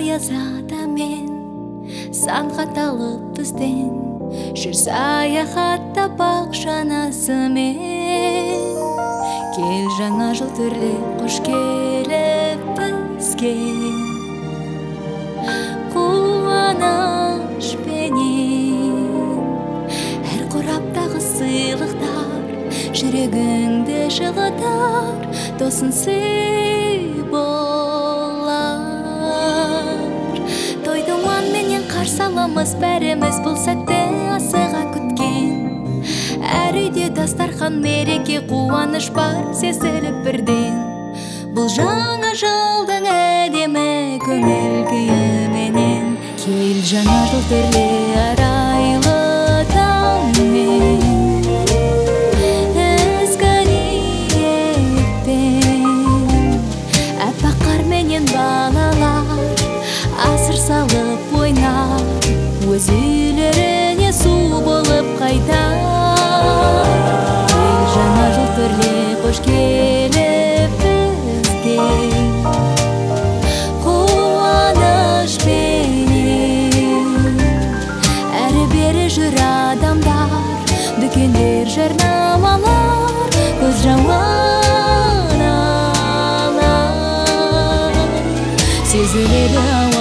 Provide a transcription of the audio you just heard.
аясада мен сан қаталып бізден жүр саяхатта бақ жанасымен. Кел жаңа жыл түрлі қош келіп бізге, қуанышпенен әр қораптағы сыйлықтар жүрегіңді жылытар, досын сый болар. Той думанменен қарсы аламыз бәріміз бұл сәтті асыға күткен. Әр үйде дастархан, мереке, қуаныш бар сезіліп бірден. Бұл жаңа жылдың әдемі көңіл күйіменен, кел жаңа жыл түрлі арайлы таңмен, ізгі ниетпен. Аппақ қарменен балалар асыр салып ойнап, өз үйлеріне су болып қайтар. Кел жаңа жыл түрлі қош келіп бізге, қуанышпенен әрі-бері жүр адамдар, дүкендер, жарнамалар, көз жауын алар. Сезіледі ауа